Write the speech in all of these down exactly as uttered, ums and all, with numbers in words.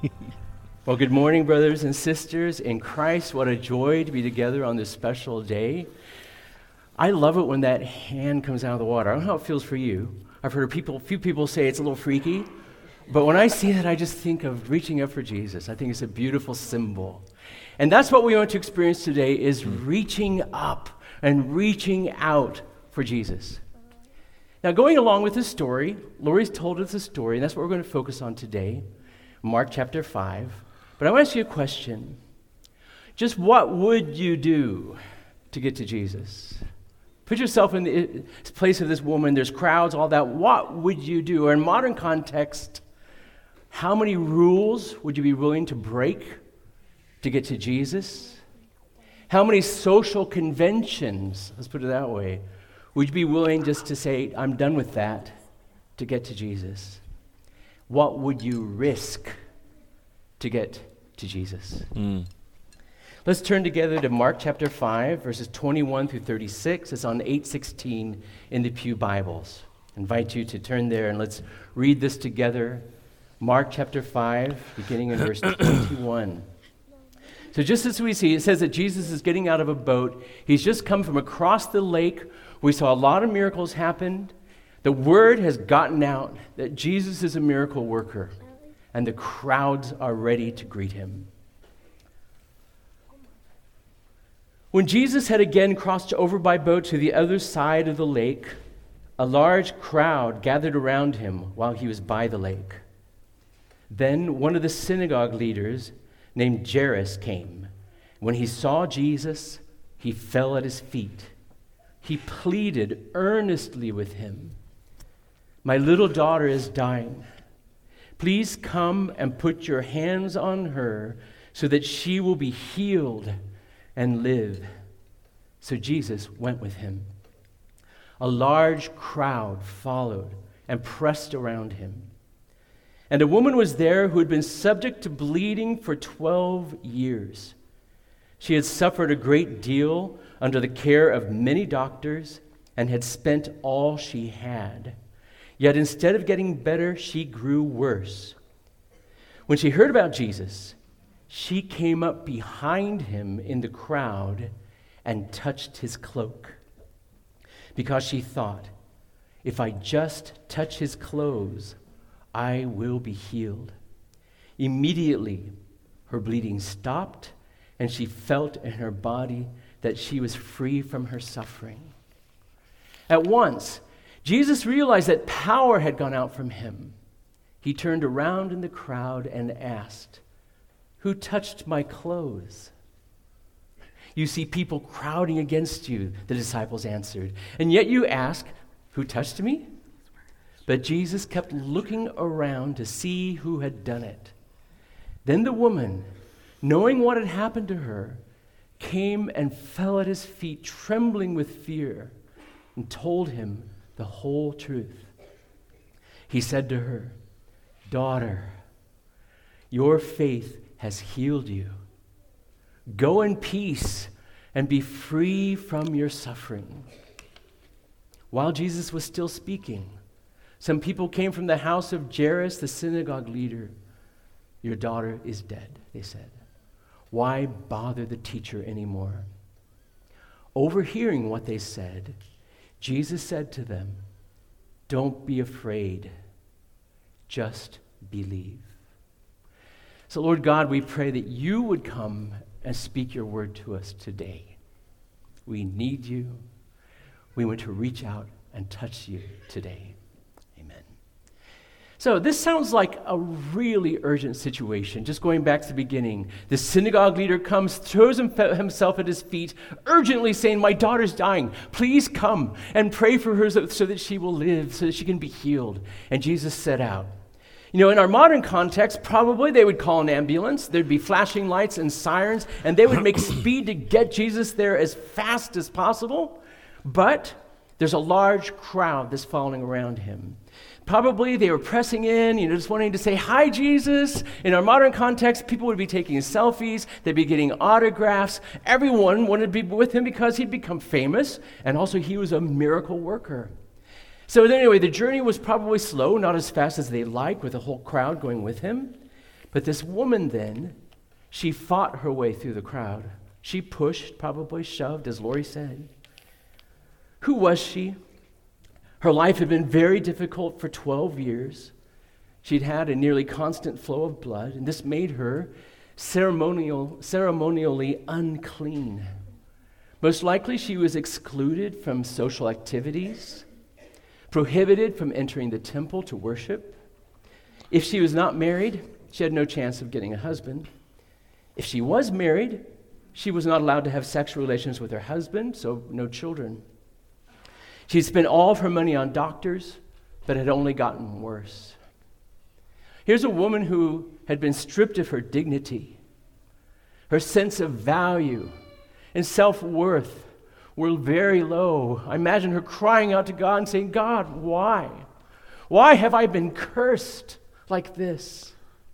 Well, good morning, brothers and sisters in Christ. What a joy to be together on this special day. I love it when that hand comes out of the water. I don't know how it feels for you. I've heard people, a few people say it's a little freaky, but when I see that, I just think of reaching up for Jesus. I think it's a beautiful symbol. And that's what we want to experience today, is reaching up and reaching out for Jesus. Now, going along with this story, Lori's told us a story, and that's what we're going to focus on today, Mark chapter five. But I want to ask you a question. Just what would you do to get to Jesus? Put yourself in the place of this woman. There's crowds, all that. What would you do? Or in modern context, how many rules would you be willing to break to get to Jesus? How many social conventions, let's put it that way, would you be willing just to say, I'm done with that, to get to Jesus? What would you risk to get to Jesus? Mm. Let's turn together to Mark chapter five, verses twenty-one through thirty-six. It's on eight sixteen in the Pew Bibles. I invite you to turn there and let's read this together. Mark chapter five, beginning in verse twenty-one. So just as we see, it says that Jesus is getting out of a boat. He's just come from across the lake. We saw a lot of miracles happen. The word has gotten out that Jesus is a miracle worker, and the crowds are ready to greet him. When Jesus had again crossed over by boat to the other side of the lake, a large crowd gathered around him while he was by the lake. Then one of the synagogue leaders, named Jairus, came. When he saw Jesus, he fell at his feet. He pleaded earnestly with him, "My little daughter is dying. Please come and put your hands on her so that she will be healed and live." So Jesus went with him. A large crowd followed and pressed around him. And a woman was there who had been subject to bleeding for twelve years. She had suffered a great deal under the care of many doctors and had spent all she had. Yet instead of getting better, she grew worse. When she heard about Jesus, she came up behind him in the crowd and touched his cloak, because she thought, if I just touch his clothes, I will be healed. Immediately, her bleeding stopped, and she felt in her body that she was free from her suffering. At once, Jesus realized that power had gone out from him. He turned around in the crowd and asked, "Who touched my clothes?" "You see people crowding against you," the disciples answered, "and yet you ask, 'Who touched me?'" But Jesus kept looking around to see who had done it. Then the woman, knowing what had happened to her, came and fell at his feet, trembling with fear, and told him the whole truth. He said to her, "Daughter, your faith has healed you. Go in peace and be free from your suffering." While Jesus was still speaking, some people came from the house of Jairus, the synagogue leader. "Your daughter is dead," they said. "Why bother the teacher anymore?" Overhearing what they said, Jesus said to them, "Don't be afraid, just believe." So, Lord God, we pray that you would come and speak your word to us today. We need you. We want to reach out and touch you today. Amen. So this sounds like a really urgent situation. Just going back to the beginning, the synagogue leader comes, throws himself at his feet, urgently saying, "My daughter's dying. Please come and pray for her so, so that she will live, so that she can be healed." And Jesus set out. You know, in our modern context, probably they would call an ambulance. There'd be flashing lights and sirens, and they would make speed to get Jesus there as fast as possible. But there's a large crowd that's following around him. Probably they were pressing in, you know, just wanting to say, "Hi, Jesus." In our modern context, people would be taking selfies. They'd be getting autographs. Everyone wanted to be with him because he'd become famous, and also he was a miracle worker. So anyway, the journey was probably slow, not as fast as they liked, with a whole crowd going with him. But this woman then, she fought her way through the crowd. She pushed, probably shoved, as Lori said. Who was she? Her life had been very difficult for twelve years. She'd had a nearly constant flow of blood, and this made her ceremonial, ceremonially unclean. Most likely, she was excluded from social activities, prohibited from entering the temple to worship. If she was not married, she had no chance of getting a husband. If she was married, she was not allowed to have sexual relations with her husband, so no children. She'd spent all of her money on doctors, but had only gotten worse. Here's a woman who had been stripped of her dignity. Her sense of value and self-worth were very low. I imagine her crying out to God and saying, God, why? Why have I been cursed like this?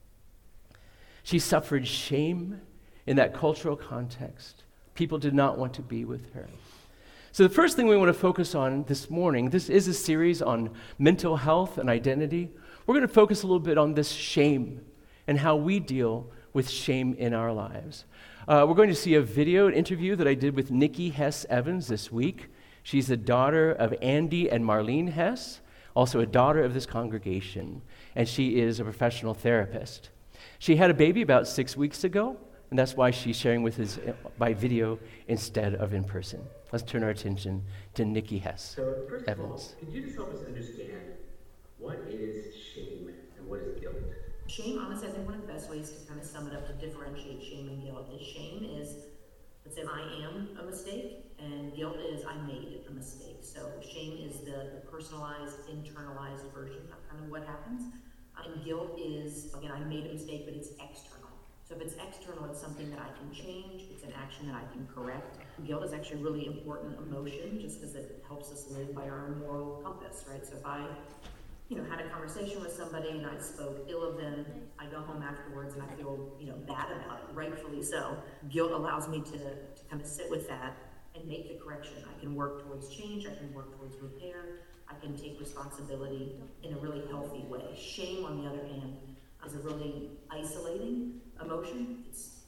She suffered shame in that cultural context. People did not want to be with her. So the first thing we want to focus on this morning, this is a series on mental health and identity. We're going to focus a little bit on this shame and how we deal with shame in our lives. Uh, we're going to see a video, an interview that I did with Nikki Hess Evans this week. She's the daughter of Andy and Marlene Hess, also a daughter of this congregation, and she is a professional therapist. She had a baby about six weeks ago, and that's why she's sharing with us by video instead of in person. Let's turn our attention to Nikki Hess So first Evans. of all, could you just help us understand what is shame and what is guilt? Shame, honestly, I think one of the best ways to kind of sum it up to differentiate shame and guilt is shame is, let's say, I am a mistake, and guilt is I made a mistake. So shame is the, the personalized, internalized version of kind of what happens. And guilt is, again, I made a mistake, but it's external. So if it's external, it's something that I can change, it's an action that I can correct. Guilt is actually a really important emotion just because it helps us live by our own moral compass, right? So if I, you know, had a conversation with somebody and I spoke ill of them, I go home afterwards and I feel, you know, bad about it, rightfully so. Guilt allows me to, to kind of sit with that and make the correction. I can work towards change, I can work towards repair, I can take responsibility in a really healthy way. Shame, on the other hand, is a really isolating emotion. It's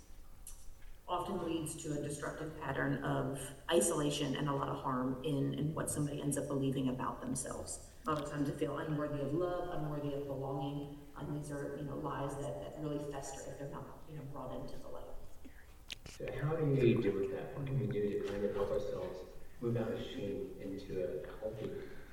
often leads to a destructive pattern of isolation and a lot of harm in, in what somebody ends up believing about themselves. A lot of times they feel unworthy of love, unworthy of belonging, and these are, you know, lies that, that really fester if they're not, you know, brought into the light. So how do we deal with that? What can we do to kind of help ourselves move out of shame into a healthy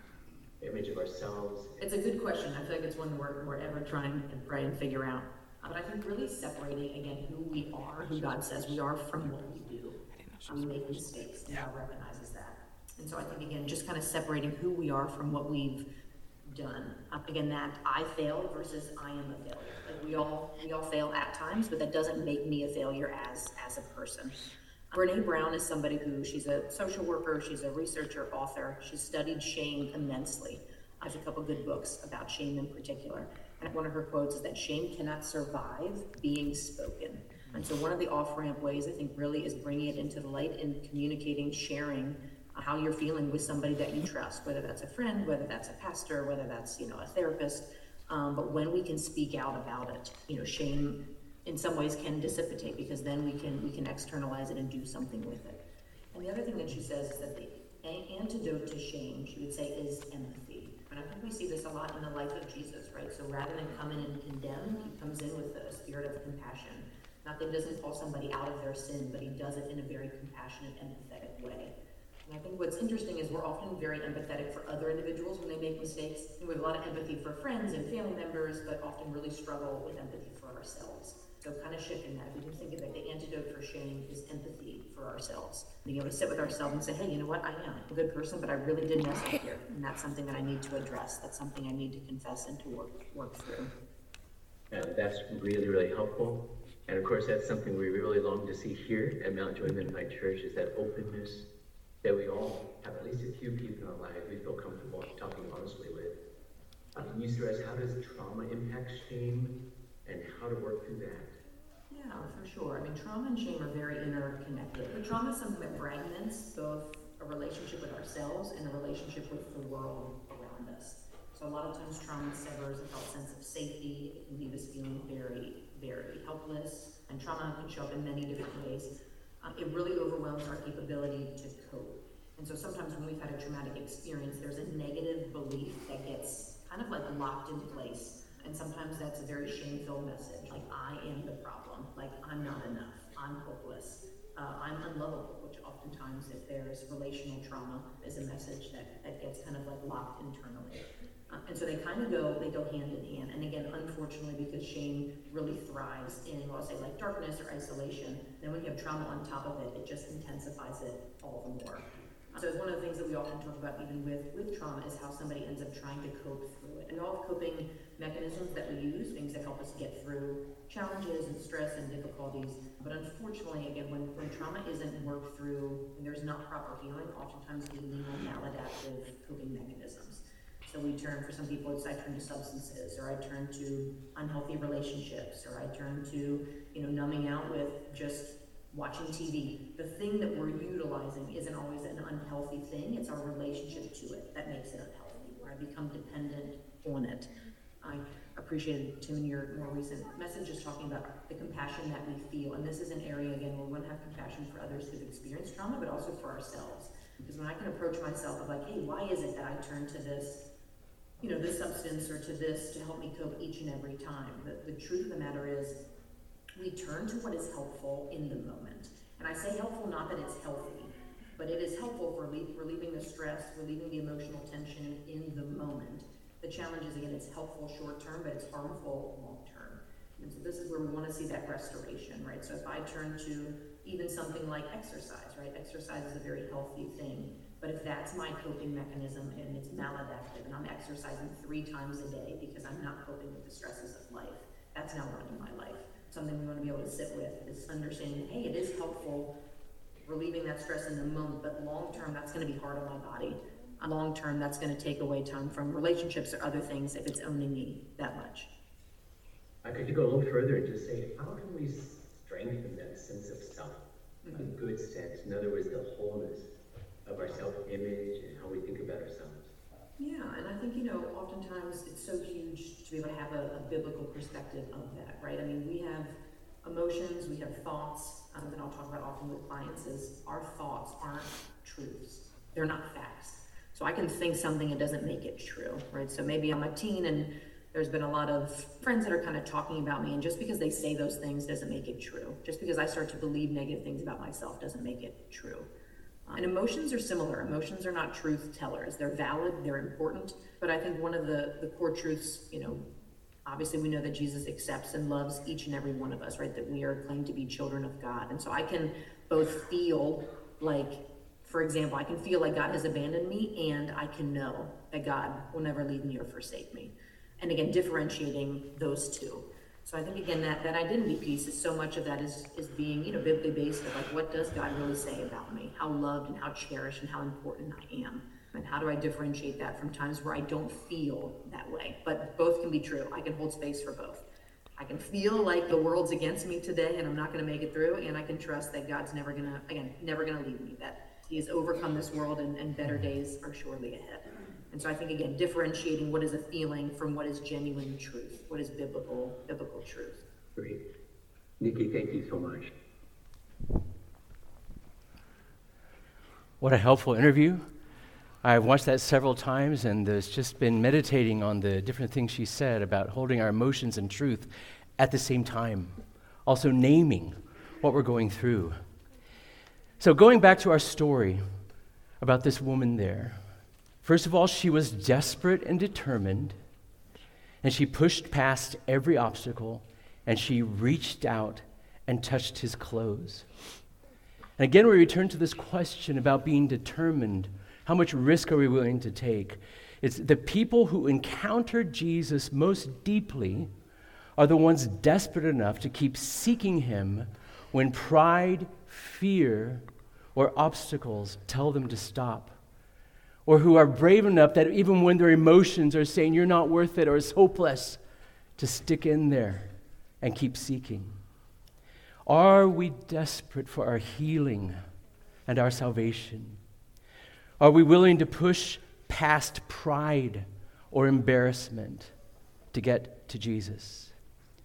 image of ourselves? It's a good question. I feel like it's one we're, we're ever trying and pray and figure out. Uh, but I think really separating, again, who we are, who God says we are, from what we do. We make mistakes, and God recognizes that. And so I think, again, just kind of separating who we are from what we've done. Uh, again, that I failed versus I am a failure. Like we all we all fail at times, but that doesn't make me a failure as, as a person. Brene Brown is somebody who, she's a social worker, she's a researcher, author. She's studied shame immensely. I have a couple good books about shame in particular. And one of her quotes is that shame cannot survive being spoken. And so one of the off-ramp ways, I think, really is bringing it into the light and communicating, sharing how you're feeling with somebody that you trust, whether that's a friend, whether that's a pastor, whether that's, you know, a therapist. Um, but when we can speak out about it, you know, shame in some ways can dissipate because then we can we can externalize it and do something with it. And the other thing that she says is that the a- antidote to shame, she would say, is empathy. And I think we see this a lot in the life of Jesus, right? So rather than come in and condemn, he comes in with a spirit of compassion. Not that he doesn't call somebody out of their sin, but he does it in a very compassionate, empathetic way. And I think what's interesting is we're often very empathetic for other individuals when they make mistakes. And we have a lot of empathy for friends and family members, but often really struggle with empathy for ourselves. So kind of shifting that, we can think of it, the antidote for shame is empathy for ourselves. Being able to sit with ourselves and say, hey, you know what, I am a good person, but I really did mess up here. And that's something that I need to address. That's something I need to confess and to work work through. And that's really, really helpful. And of course, that's something we really long to see here at Mount Joy Mennonite Church, is that openness that we all have at least a few people in our lives we feel comfortable talking honestly with. Uh, can you stress how does trauma impact shame and how to work through that? Yeah, for sure. I mean, trauma and shame are very interconnected. The trauma is something that fragments both a relationship with ourselves and a relationship with the world around us. So a lot of times trauma severs a felt sense of safety. It can leave us feeling very vary. Helpless, and trauma can show up in many different ways. Um, it really overwhelms our capability to cope. And so sometimes when we've had a traumatic experience, there's a negative belief that gets kind of like locked in place. And sometimes that's a very shame-filled message, like I am the problem, like I'm not enough, I'm hopeless, uh, I'm unlovable, which oftentimes if there's relational trauma is a message that, that gets kind of like locked internally. Uh, and so they kind of go, they go hand in hand. And again, unfortunately, because shame really thrives in, well, I'll say like darkness or isolation, then when you have trauma on top of it, it just intensifies it all the more. So it's one of the things that we often talk about even with, with trauma is how somebody ends up trying to cope through it. And all have coping mechanisms that we use, things that help us get through challenges and stress and difficulties. But unfortunately, again, when, when trauma isn't worked through and there's not proper healing, oftentimes we lean on maladaptive coping mechanisms. So we turn, for some people, it's I turn to substances, or I turn to unhealthy relationships, or I turn to, you know, numbing out with just watching T V. The thing that we're utilizing isn't always an unhealthy thing. It's our relationship to it that makes it unhealthy, where I become dependent on it. I appreciated, Tim, in your more recent message, just talking about the compassion that we feel. And this is an area, again, where we want to have compassion for others who've experienced trauma, but also for ourselves. Because when I can approach myself of like, hey, why is it that I turn to this, you know, this substance or to this to help me cope each and every time? The, the truth of the matter is, we turn to what is helpful in the moment. And I say helpful not that it's healthy, but it is helpful for relief, relieving the stress, relieving the emotional tension in the moment. The challenge is, again, it's helpful short term, but it's harmful long term. And so this is where we want to see that restoration, right? So if I turn to even something like exercise, right? Exercise is a very healthy thing. But if that's my coping mechanism and it's maladaptive and I'm exercising three times a day because I'm not coping with the stresses of life, that's now running my life. Something we want to be able to sit with is understanding, hey, it is helpful relieving that stress in the moment, but long term, that's going to be hard on my body. Long term, that's going to take away time from relationships or other things if it's owning me that much. I could go a little further and just say, how can we strengthen that sense of self, mm-hmm. a good sense? In other words, the wholeness of our self-image and how we think about ourselves. Yeah, and I think, you know, oftentimes it's so huge to be able to have a, a biblical perspective of that, right? I mean, we have emotions, we have thoughts, um, that I'll talk about often with clients is our thoughts aren't truths. They're not facts. So I can think something, it doesn't make it true, right? So maybe I'm a teen and there's been a lot of friends that are kind of talking about me, and just because they say those things doesn't make it true. Just because I start to believe negative things about myself doesn't make it true. And emotions are similar. Emotions are not truth tellers. They're valid, they're important. But I think one of the, the core truths, you know, obviously we know that Jesus accepts and loves each and every one of us, right? That we are claimed to be children of God. And so I can both feel like, for example, I can feel like God has abandoned me, and I can know that God will never leave me or forsake me. And again, differentiating those two. So I think, again, that, that identity piece is so much of that is, is being, you know, biblically based of like, what does God really say about me? How loved and how cherished and how important I am? And how do I differentiate that from times where I don't feel that way? But both can be true. I can hold space for both. I can feel like the world's against me today and I'm not going to make it through. And I can trust that God's never going to, again, never going to leave me. That he has overcome this world and, and better days are surely ahead. And so I think, again, differentiating what is a feeling from what is genuine truth, what is biblical, biblical truth. Great. Nikki, thank you so much. What a helpful interview. I've watched that several times, and there's just been meditating on the different things she said about holding our emotions and truth at the same time, also naming what we're going through. So going back to our story about this woman there, first of all, she was desperate and determined, and she pushed past every obstacle, and she reached out and touched his clothes. And again, we return to this question about being determined. How much risk are we willing to take? It's the people who encounter Jesus most deeply are the ones desperate enough to keep seeking him when pride, fear, or obstacles tell them to stop. Or who are brave enough that even when their emotions are saying you're not worth it or it's hopeless, to stick in there and keep seeking. Are we desperate for our healing and our salvation? Are we willing to push past pride or embarrassment to get to Jesus?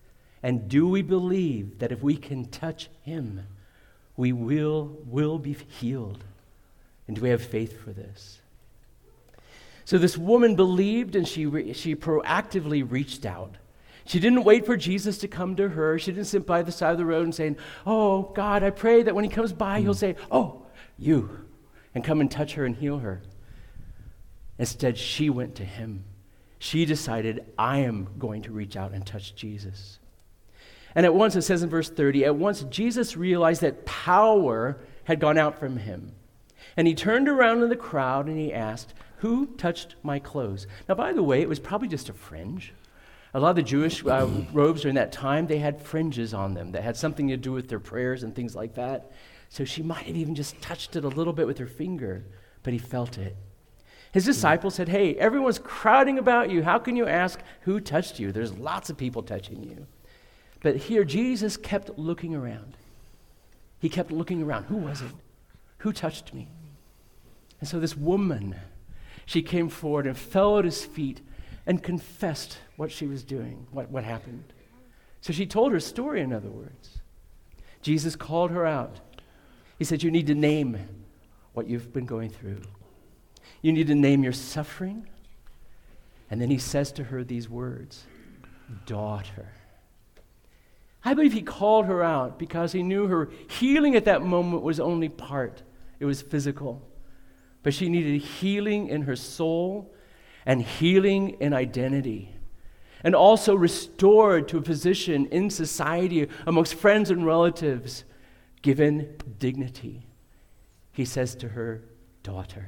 And do we believe that if we can touch him, we will, will be healed? And do we have faith for this? So this woman believed, and she re- she proactively reached out. She didn't wait for Jesus to come to her. She didn't sit by the side of the road and say, oh, God, I pray that when he comes by, he'll say, oh, you, and come and touch her and heal her. Instead, she went to him. She decided, I am going to reach out and touch Jesus. And at once, it says in verse thirty, at once Jesus realized that power had gone out from him. And he turned around in the crowd and he asked, who touched my clothes? Now, by the way, it was probably just a fringe. A lot of the Jewish uh, robes during that time, they had fringes on them that had something to do with their prayers and things like that. So she might have even just touched it a little bit with her finger, but he felt it. His disciples said, hey, everyone's crowding about you. How can you ask who touched you? There's lots of people touching you. But here, Jesus kept looking around. He kept looking around. Who was it? Who touched me? And so this woman, she came forward and fell at his feet and confessed what she was doing, what, what happened. So she told her story, in other words. Jesus called her out. He said, you need to name what you've been going through. You need to name your suffering. And then he says to her these words, daughter. I believe he called her out because he knew her healing at that moment was only part. It was physical. But she needed healing in her soul and healing in identity, and also restored to a position in society amongst friends and relatives, given dignity. He says to her, daughter,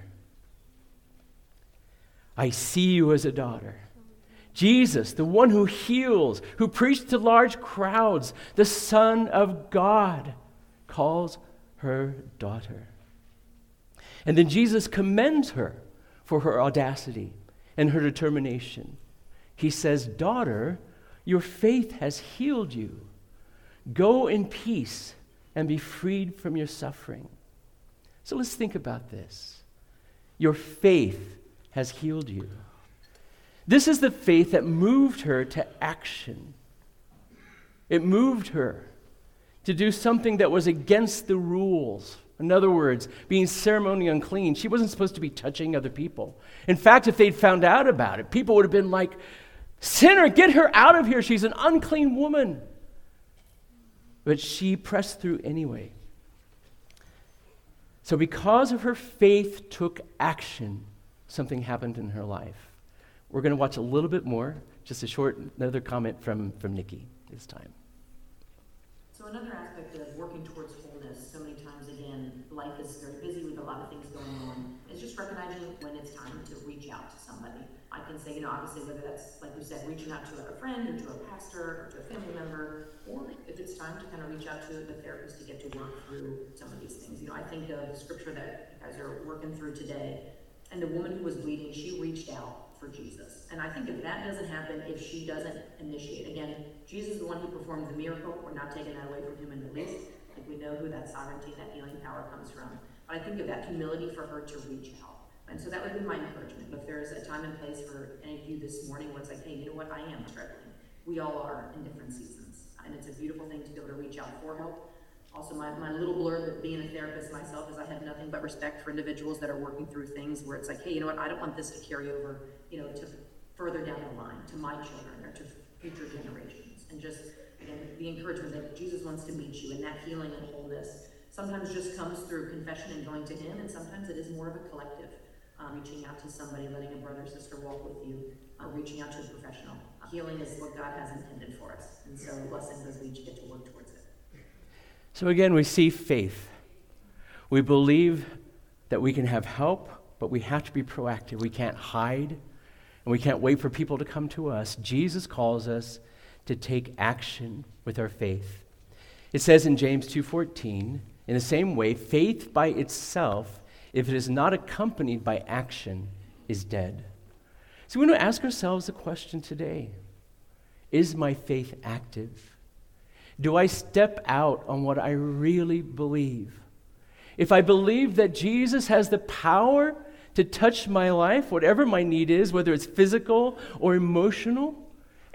I see you as a daughter. Jesus, the one who heals, who preached to large crowds, the Son of God, calls her daughter. And then Jesus commends her for her audacity and her determination. He says, daughter, your faith has healed you. Go in peace and be freed from your suffering. So let's think about this. Your faith has healed you. This is the faith that moved her to action. It moved her to do something that was against the rules. In other words, being ceremonially unclean. She wasn't supposed to be touching other people. In fact, if they'd found out about it, people would have been like, sinner, get her out of here. She's an unclean woman. But she pressed through anyway. So because of her faith took action, something happened in her life. We're going to watch a little bit more. Just a short, another comment from, from Nikki this time. So another aspect of working towards wholeness, so many times again, life is very busy with a lot of things going on, is just recognizing when it's time to reach out to somebody. I can say, you know, obviously whether that's, like you said, reaching out to a friend or to a pastor or to a family member, or if it's time to kind of reach out to the therapist to get to work through some of these things. You know, I think of the scripture that you guys are working through today, and the woman who was bleeding, she reached out for Jesus. And I think if that doesn't happen, if she doesn't initiate, again, Jesus is the one who performed the miracle. We're not taking that away from him in the least. I think we know who that sovereignty, that healing power comes from. But I think of that humility for her to reach out. And so that would be my encouragement. If there's a time and place for any of you this morning where it's like, hey, you know what, I am struggling. We all are in different seasons. And it's a beautiful thing to be able to reach out for help. Also, my, my little blurb of being a therapist myself is I have nothing but respect for individuals that are working through things where it's like, hey, you know what, I don't want this to carry over, you know, to further down the line, to my children or to future generations. And just, again, the encouragement that Jesus wants to meet you, and that healing and wholeness sometimes just comes through confession and going to him, and sometimes it is more of a collective, um, reaching out to somebody, letting a brother or sister walk with you, uh, reaching out to a professional. Healing is what God has intended for us, and so blessings as we each get to work towards it. So again, we see faith. We believe that we can have help, but we have to be proactive. We can't hide, and we can't wait for people to come to us. Jesus calls us to take action with our faith. It says in James two fourteen, in the same way, faith by itself, if it is not accompanied by action, is dead. So we want to ask ourselves the question today, is my faith active? Do I step out on what I really believe? If I believe that Jesus has the power to touch my life, whatever my need is, whether it's physical or emotional,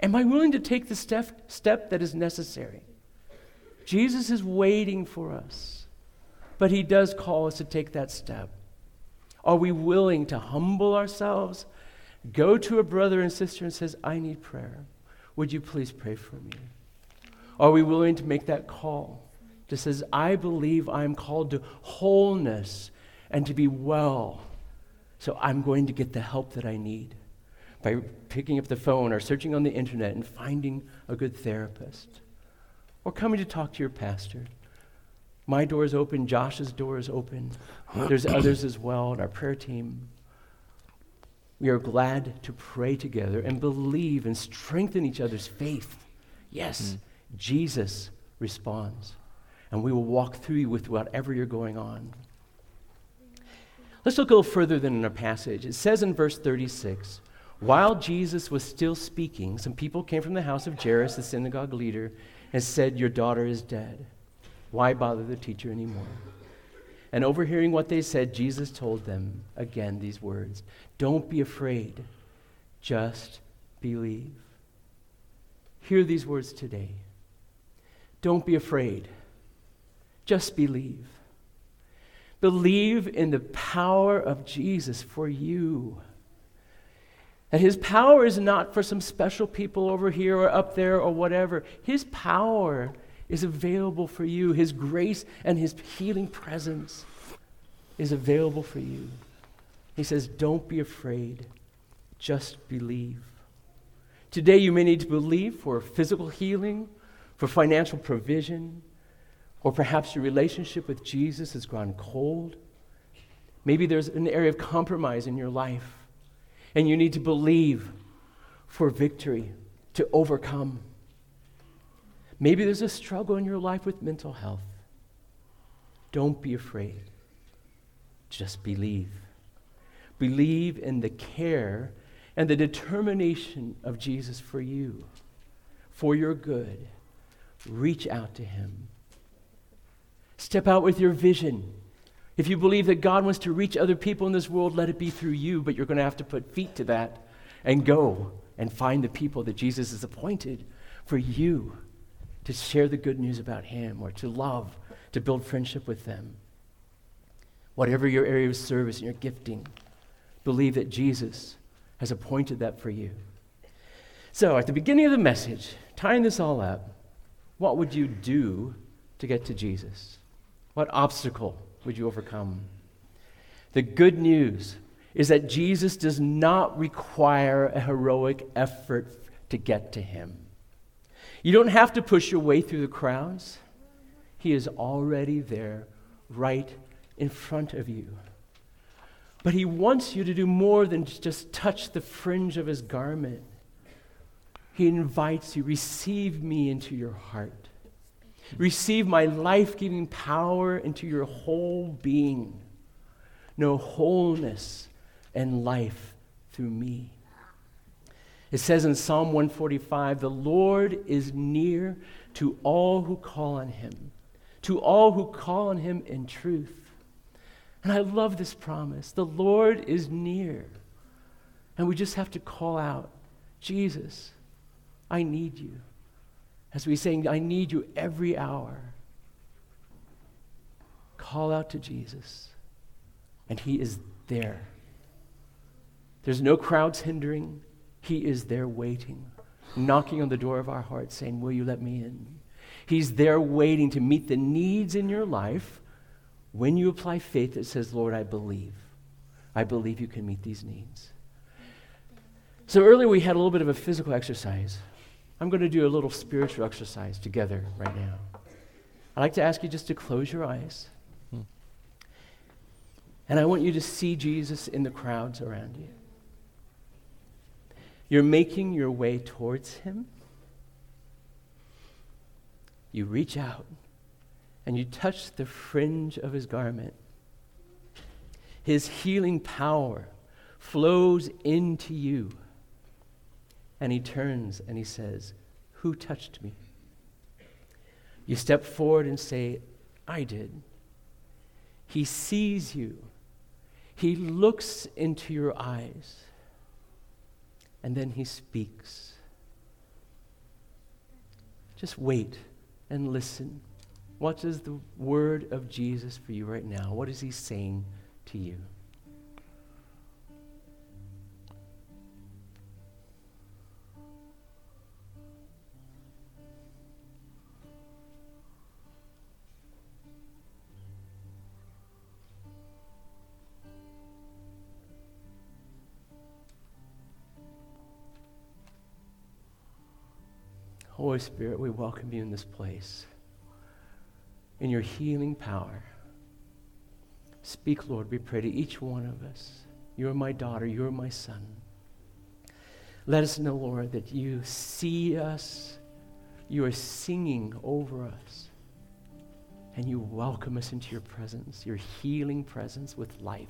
Am I willing to take the step, step that is necessary? Jesus is waiting for us, but he does call us to take that step. Are we willing to humble ourselves, go to a brother and sister and says, I need prayer. Would you please pray for me? Are we willing to make that call that says, I believe I'm called to wholeness and to be well, so I'm going to get the help that I need by picking up the phone or searching on the internet and finding a good therapist, or coming to talk to your pastor. My door is open, Josh's door is open. There's others as well in our prayer team. We are glad to pray together and believe and strengthen each other's faith. Yes, mm. Jesus responds, and we will walk through you with whatever you're going on. Let's look a little further than in our passage. It says in verse thirty-six, while Jesus was still speaking, some people came from the house of Jairus, the synagogue leader, and said, your daughter is dead. Why bother the teacher anymore? And overhearing what they said, Jesus told them again these words, don't be afraid, just believe. Hear these words today. Don't be afraid, just believe. Believe in the power of Jesus for you. That his power is not for some special people over here or up there or whatever. His power is available for you. His grace and his healing presence is available for you. He says, don't be afraid, just believe. Today you may need to believe for physical healing, for financial provision, or perhaps your relationship with Jesus has gone cold. Maybe there's an area of compromise in your life, and you need to believe for victory, to overcome. Maybe there's a struggle in your life with mental health. Don't be afraid. Just believe. Believe in the care and the determination of Jesus for you, for your good. Reach out to him. Step out with your vision. If you believe that God wants to reach other people in this world, let it be through you, but you're going to have to put feet to that and go and find the people that Jesus has appointed for you to share the good news about him, or to love, to build friendship with them. Whatever your area of service and your gifting, believe that Jesus has appointed that for you. So at the beginning of the message, tying this all up, what would you do to get to Jesus? What obstacle would you overcome? The good news is that Jesus does not require a heroic effort to get to him. You don't have to push your way through the crowds. He is already there, right in front of you. But he wants you to do more than just touch the fringe of his garment. He invites you, receive me into your heart. Receive my life-giving power into your whole being. Know wholeness and life through me. It says in Psalm one forty-five, the Lord is near to all who call on him, to all who call on him in truth. And I love this promise. The Lord is near. And we just have to call out, Jesus, I need you. As we sing, I need you every hour. Call out to Jesus, and he is there. There's no crowds hindering. He is there waiting, knocking on the door of our hearts, saying, will you let me in? He's there waiting to meet the needs in your life when you apply faith that says, Lord, I believe. I believe you can meet these needs. So earlier we had a little bit of a physical exercise. I'm going to do a little spiritual exercise together right now. I'd like to ask you just to close your eyes. Hmm. And I want you to see Jesus in the crowds around you. You're making your way towards him. You reach out and you touch the fringe of his garment. His healing power flows into you. And he turns and he says, who touched me? You step forward and say, I did. He sees you. He looks into your eyes. And then he speaks. just wait and listen. What is the word of Jesus for you right now? What is he saying to you? Holy Spirit, we welcome you in this place, in your healing power. Speak, Lord, we pray to each one of us. You are my daughter, you are my son. Let us know, Lord, that you see us, you are singing over us, and you welcome us into your presence, your healing presence with life.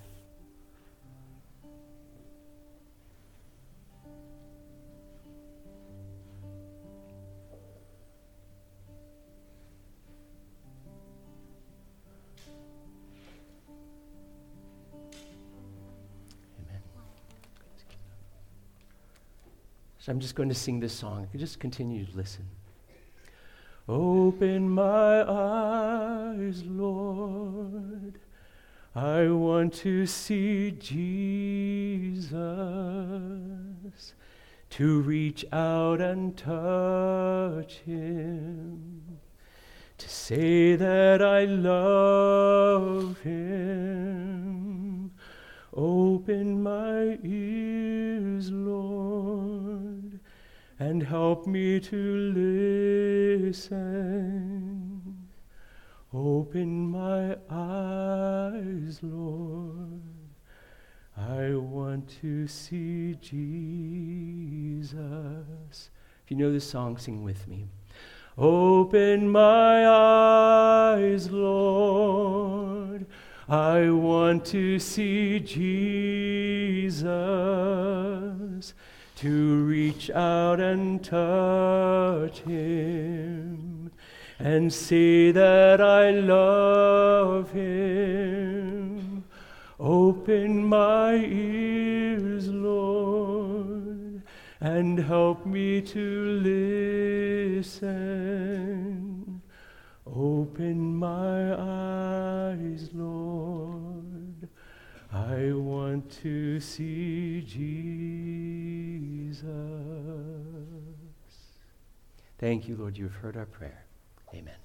So I'm just going to sing this song. You can just continue to listen. Open my eyes, Lord. I want to see Jesus, to reach out and touch him, to say that I love him. Open my ears, Lord, and help me to listen. Open my eyes, Lord. I want to see Jesus. If you know this song, sing with me. Open my eyes, Lord. I want to see Jesus, to reach out and touch him, and say that I love him. Open my ears, Lord, and help me to listen. Open my eyes, Lord. I want to see Jesus. Thank you, Lord. You have heard our prayer. Amen.